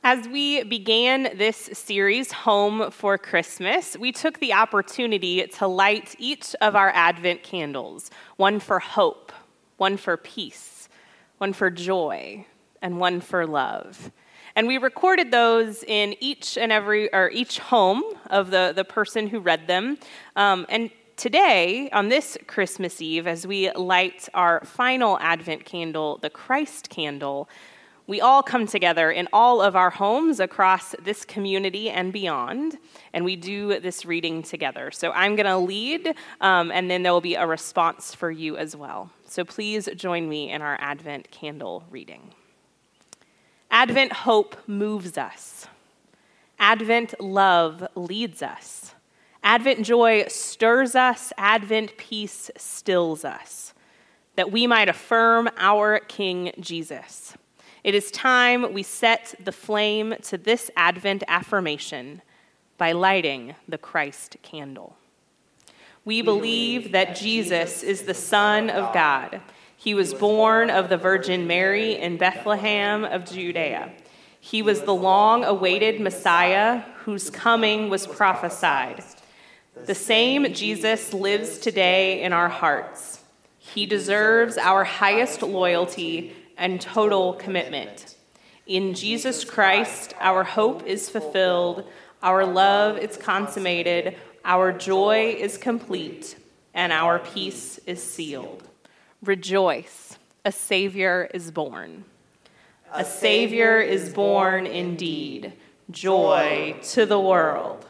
As we began this series, Home for Christmas, we took the opportunity to light each of our Advent candles, one for hope, one for peace, one for joy, and one for love. And we recorded those in each home of the person who read them. And today, on this Christmas Eve, as we light our final Advent candle, the Christ candle, we all come together in all of our homes across this community and beyond, and we do this reading together. So I'm going to lead, and then there will be a response for you as well. So please join me in our Advent candle reading. Advent hope moves us. Advent love leads us. Advent joy stirs us. Advent peace stills us, that we might affirm our King Jesus. It is time we set the flame to this Advent affirmation by lighting the Christ candle. We believe that Jesus is the Son of God. He was born of the Virgin Mary in Bethlehem of Judea. He was the long-awaited Messiah whose coming was prophesied. The same Jesus lives today in our hearts. He deserves our highest loyalty and total commitment. In Jesus Christ, our hope is fulfilled, our love is consummated, our joy is complete, and our peace is sealed. Rejoice, a Savior is born. A Savior is born indeed. Joy to the world.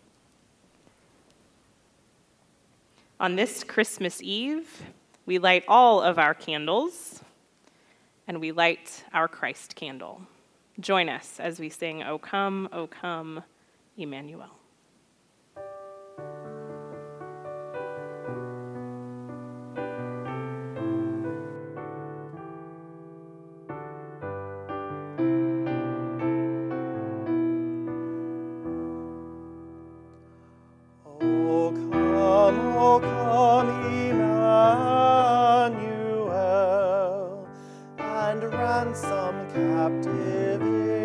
On this Christmas Eve, we light all of our candles, and we light our Christ candle. Join us as we sing, O come, Emmanuel. O come, Emmanuel, and ransom captive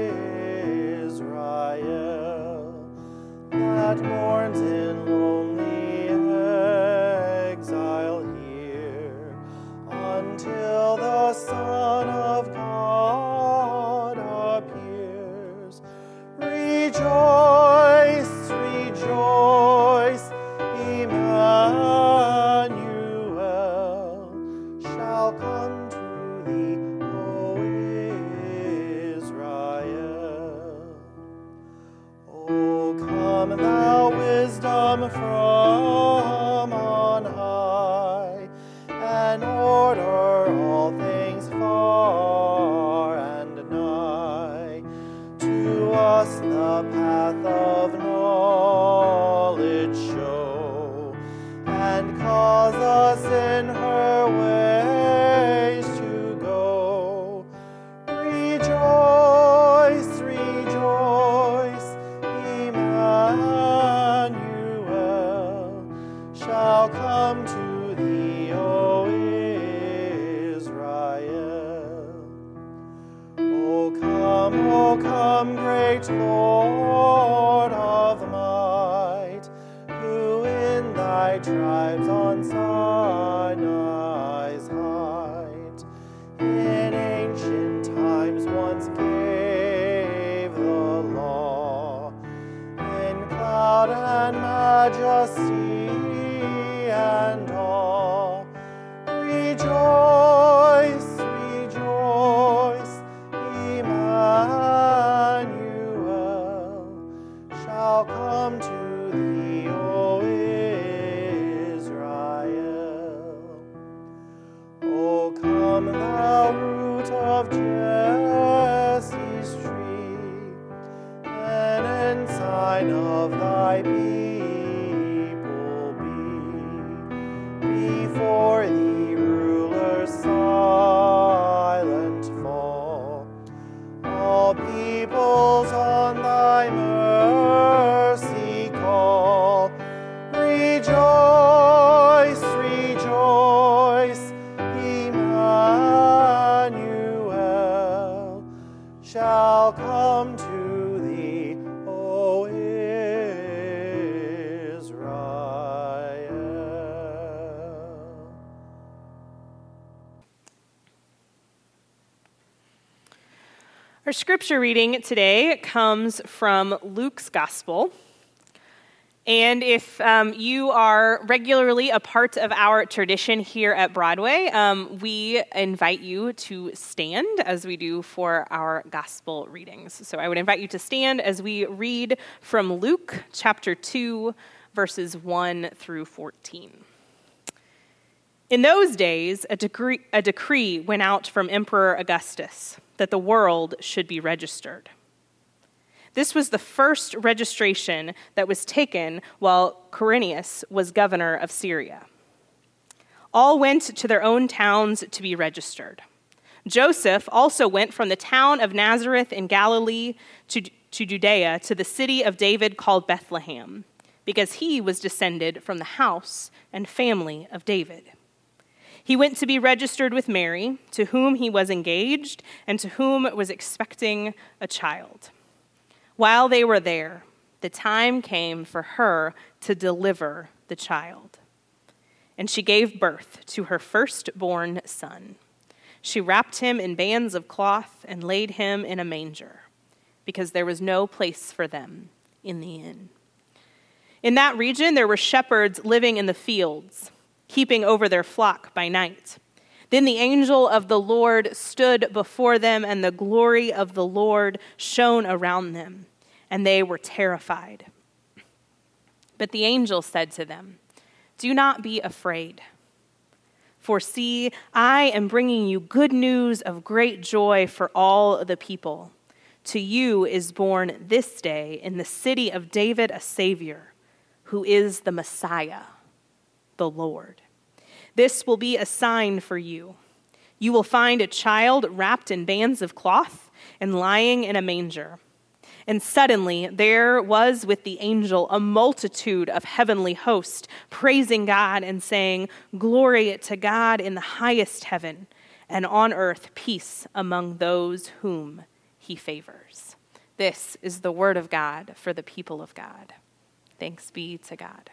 Israel, that mourns in lonely exile here, until the Son of God appears. Rejoice, rejoice, Emmanuel shall come to thee, O Israel. O come, thou wisdom from on high, and order all things far and nigh. To us the path of knowledge show, and cause us in her ways to go. Rejoice, rejoice, Emmanuel shall come to thee, O Israel. O come, great Lord of might, who in thy tribes on Sinai's height, in ancient times once gave the law, in cloud and majesty and awe. Rejoice, rejoice, Emmanuel shall come to thee, O Israel. O come, thou root of Jesse's tree, an ensign of thy people be. Before thee rulers silent fall, all peoples on thy mercy call. Rejoice, rejoice, Emmanuel shall come to thee, O Israel. Our scripture reading today comes from Luke's Gospel. And if you are regularly a part of our tradition here at Broadway, we invite you to stand as we do for our gospel readings. So I would invite you to stand as we read from Luke chapter 2, verses 1 through 14. In those days, a decree went out from Emperor Augustus that the world should be registered. This was the first registration that was taken while Quirinius was governor of Syria. All went to their own towns to be registered. Joseph also went from the town of Nazareth in Galilee to Judea to the city of David called Bethlehem, because he was descended from the house and family of David. He went to be registered with Mary, to whom he was engaged and to whom was expecting a child. While they were there, the time came for her to deliver the child. And she gave birth to her firstborn son. She wrapped him in bands of cloth and laid him in a manger, because there was no place for them in the inn. In that region, there were shepherds living in the fields, keeping over their flock by night. Then the angel of the Lord stood before them, and the glory of the Lord shone around them, and they were terrified. But the angel said to them, "Do not be afraid. For see, I am bringing you good news of great joy for all the people. To you is born this day in the city of David a Savior, who is the Messiah, the Lord. This will be a sign for you. You will find a child wrapped in bands of cloth and lying in a manger." And suddenly there was with the angel a multitude of heavenly hosts, praising God and saying, "Glory to God in the highest heaven, and on earth peace among those whom he favors." This is the word of God for the people of God. Thanks be to God.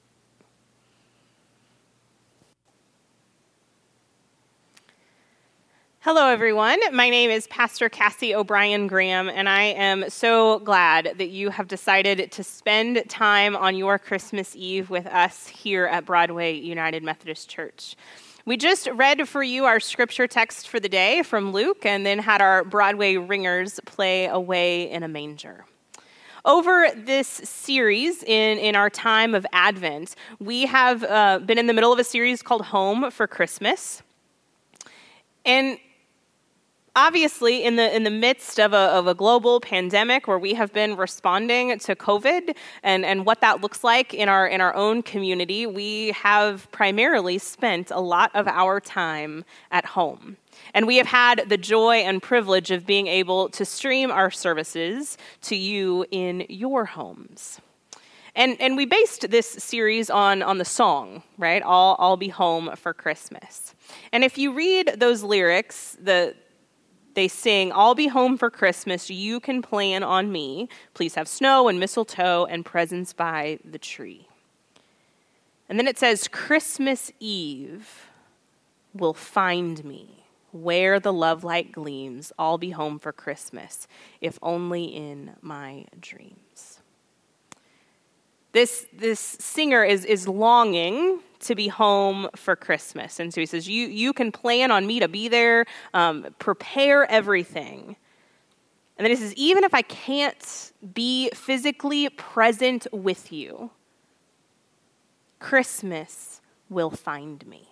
Hello, everyone. My name is Pastor Cassie O'Brien Graham, and I am so glad that you have decided to spend time on your Christmas Eve with us here at Broadway United Methodist Church. We just read for you our scripture text for the day from Luke, and then had our Broadway ringers play Away in a Manger. Over this series, in our time of Advent, we have been in the middle of a series called Home for Christmas. And obviously, in the midst of a global pandemic where we have been responding to COVID and what that looks like in our own community, we have primarily spent a lot of our time at home. And we have had the joy and privilege of being able to stream our services to you in your homes. And we based this series on the song, right? I'll be home for Christmas. And if you read those lyrics, they sing, "I'll be home for Christmas, you can plan on me. Please have snow and mistletoe and presents by the tree." And then it says, "Christmas Eve will find me where the love light gleams. I'll be home for Christmas, if only in my dreams." This singer is longing to be home for Christmas. And so he says, you can plan on me to be there, prepare everything. And then he says, even if I can't be physically present with you, Christmas will find me.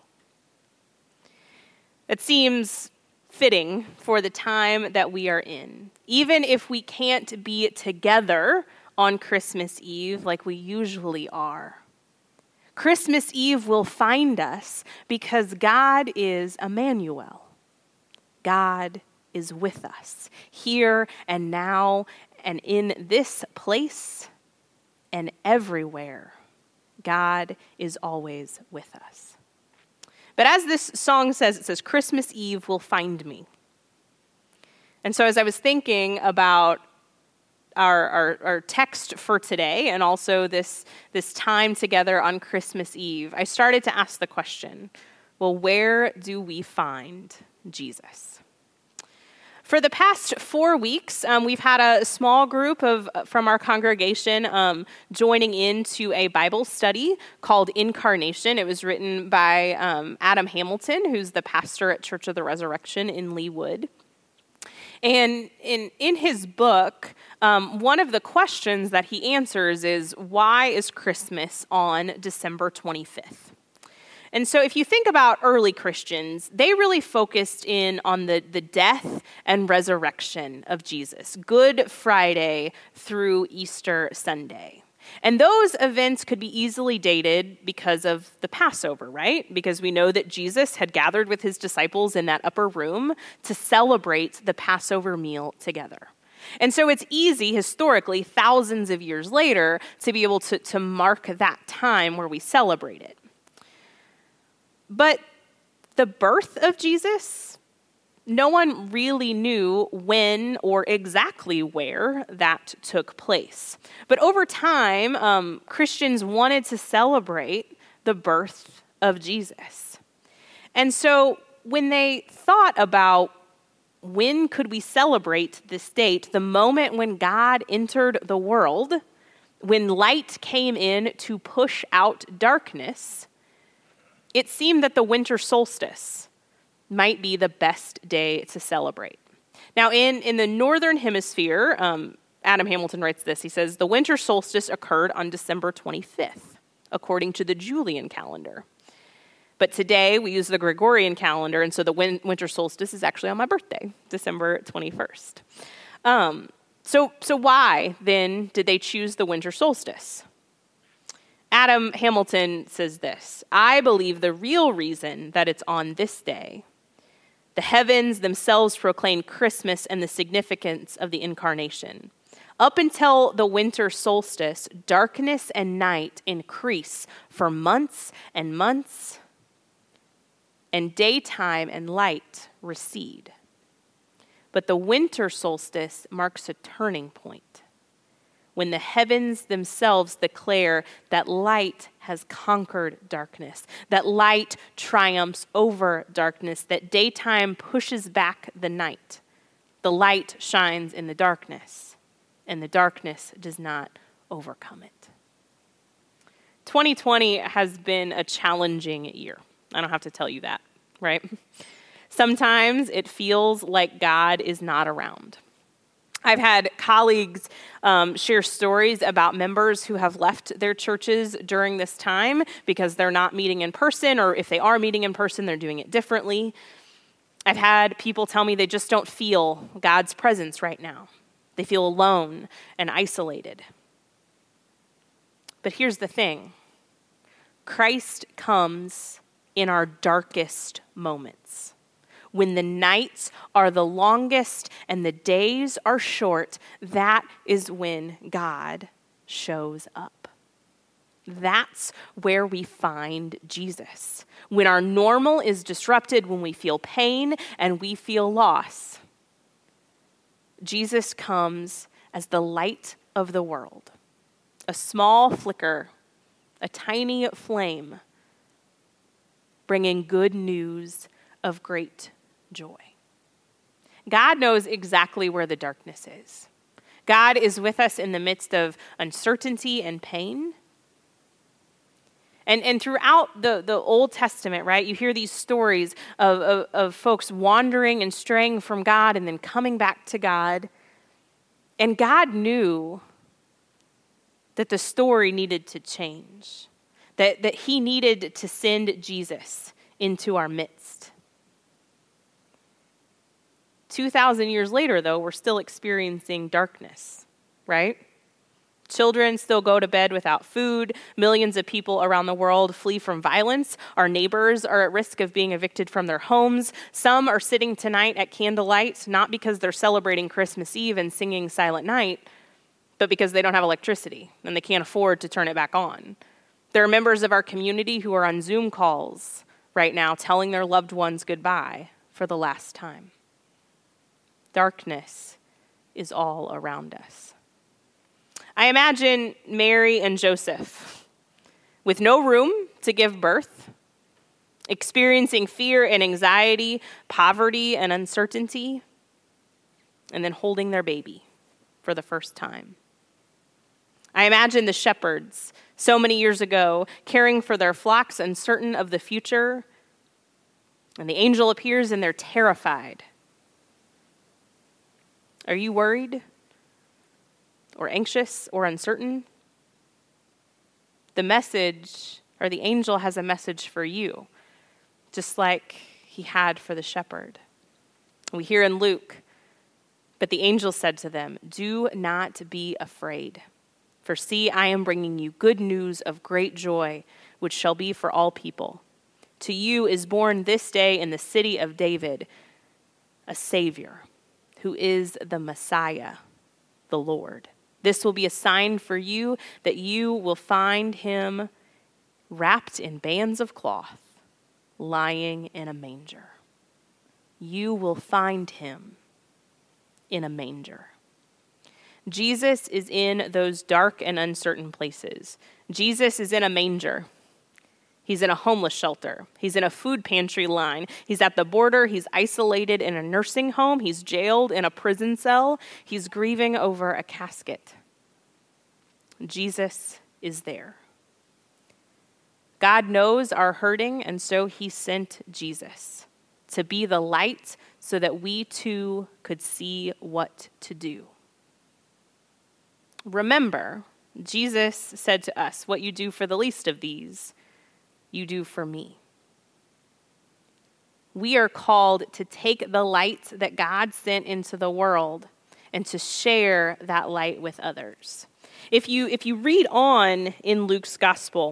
It seems fitting for the time that we are in. Even if we can't be together on Christmas Eve like we usually are, Christmas Eve will find us because God is Emmanuel. God is with us here and now and in this place and everywhere. God is always with us. But as this song says, it says, Christmas Eve will find me. And so as I was thinking about our text for today and also this time together on Christmas Eve, I started to ask the question, well, where do we find Jesus? For the past 4 weeks, we've had a small group from our congregation joining into a Bible study called Incarnation. It was written by Adam Hamilton, who's the pastor at Church of the Resurrection in Leawood. And in his book, one of the questions that he answers is, why is Christmas on December 25th? And so if you think about early Christians, they really focused in on the death and resurrection of Jesus, Good Friday through Easter Sunday. And those events could be easily dated because of the Passover, right? Because we know that Jesus had gathered with his disciples in that upper room to celebrate the Passover meal together. And so it's easy, historically, thousands of years later, to be able to mark that time where we celebrate it. But the birth of Jesus, no one really knew when or exactly where that took place. But over time, Christians wanted to celebrate the birth of Jesus. And so when they thought about when could we celebrate this date, the moment when God entered the world, when light came in to push out darkness, it seemed that the winter solstice might be the best day to celebrate. Now, in the northern hemisphere, Adam Hamilton writes this. He says, the winter solstice occurred on December 25th, according to the Julian calendar. But today, we use the Gregorian calendar, and so the winter solstice is actually on my birthday, December 21st. So why, then, did they choose the winter solstice? Adam Hamilton says this, I believe the real reason that it's on this day, the heavens themselves proclaim Christmas and the significance of the incarnation. Up until the winter solstice, darkness and night increase for months and months, and daytime and light recede. But the winter solstice marks a turning point, when the heavens themselves declare that light has conquered darkness, that light triumphs over darkness, that daytime pushes back the night. The light shines in the darkness, and the darkness does not overcome it. 2020 has been a challenging year. I don't have to tell you that, right? Sometimes it feels like God is not around. I've had colleagues share stories about members who have left their churches during this time because they're not meeting in person, or if they are meeting in person, they're doing it differently. I've had people tell me they just don't feel God's presence right now. They feel alone and isolated. But here's the thing. Christ comes in our darkest moments. When the nights are the longest and the days are short, that is when God shows up. That's where we find Jesus. When our normal is disrupted, when we feel pain and we feel loss, Jesus comes as the light of the world. A small flicker, a tiny flame, bringing good news of great joy. God knows exactly where the darkness is. God is with us in the midst of uncertainty and pain. And throughout the Old Testament, right, you hear these stories of folks wandering and straying from God and then coming back to God. And God knew that the story needed to change, that he needed to send Jesus into our midst. 2,000 years later, though, we're still experiencing darkness, right? Children still go to bed without food. Millions of people around the world flee from violence. Our neighbors are at risk of being evicted from their homes. Some are sitting tonight at candlelight, not because they're celebrating Christmas Eve and singing Silent Night, but because they don't have electricity and they can't afford to turn it back on. There are members of our community who are on Zoom calls right now telling their loved ones goodbye for the last time. Darkness is all around us. I imagine Mary and Joseph with no room to give birth, experiencing fear and anxiety, poverty and uncertainty, and then holding their baby for the first time. I imagine the shepherds so many years ago caring for their flocks, uncertain of the future, and the angel appears and they're terrified. Are you worried or anxious or uncertain? The message, or the angel has a message for you, just like he had for the shepherd. We hear in Luke, but the angel said to them, "Do not be afraid. For see, I am bringing you good news of great joy, which shall be for all people. To you is born this day in the city of David a Savior, who is the Messiah, the Lord. This will be a sign for you that you will find him wrapped in bands of cloth, lying in a manger." You will find him in a manger. Jesus is in those dark and uncertain places. Jesus is in a manger. He's in a homeless shelter. He's in a food pantry line. He's at the border. He's isolated in a nursing home. He's jailed in a prison cell. He's grieving over a casket. Jesus is there. God knows our hurting, and so he sent Jesus to be the light so that we too could see what to do. Remember, Jesus said to us, "What you do for the least of these, you do for me." We are called to take the light that God sent into the world and to share that light with others. If you read on in Luke's gospel,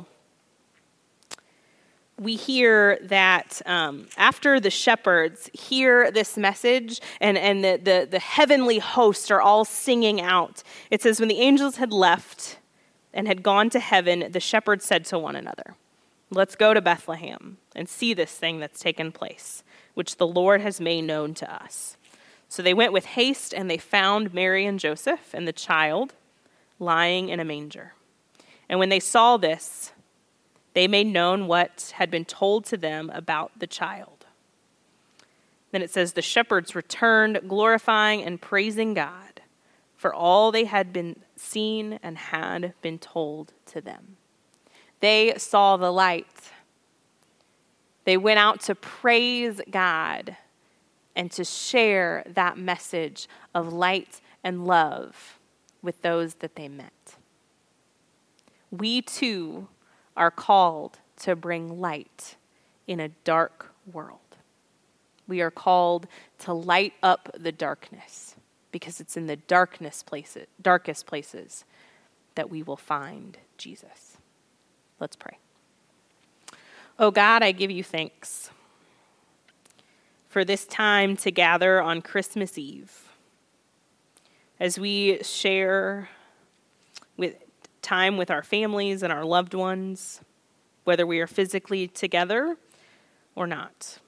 we hear that after the shepherds hear this message and the heavenly hosts are all singing out, it says, when the angels had left and had gone to heaven, the shepherds said to one another, "Let's go to Bethlehem and see this thing that's taken place, which the Lord has made known to us." So they went with haste and they found Mary and Joseph and the child lying in a manger. And when they saw this, they made known what had been told to them about the child. Then it says, the shepherds returned, glorifying and praising God for all they had been seen and had been told to them. They saw the light. They went out to praise God and to share that message of light and love with those that they met. We too are called to bring light in a dark world. We are called to light up the darkness because it's in the darkest places that we will find Jesus. Let's pray. Oh God, I give you thanks for this time to gather on Christmas Eve as we share with time with our families and our loved ones, whether we are physically together or not.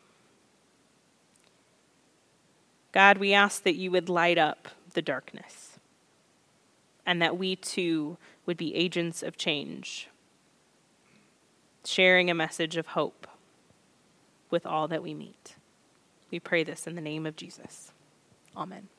God, we ask that you would light up the darkness and that we too would be agents of change, sharing a message of hope with all that we meet. We pray this in the name of Jesus. Amen.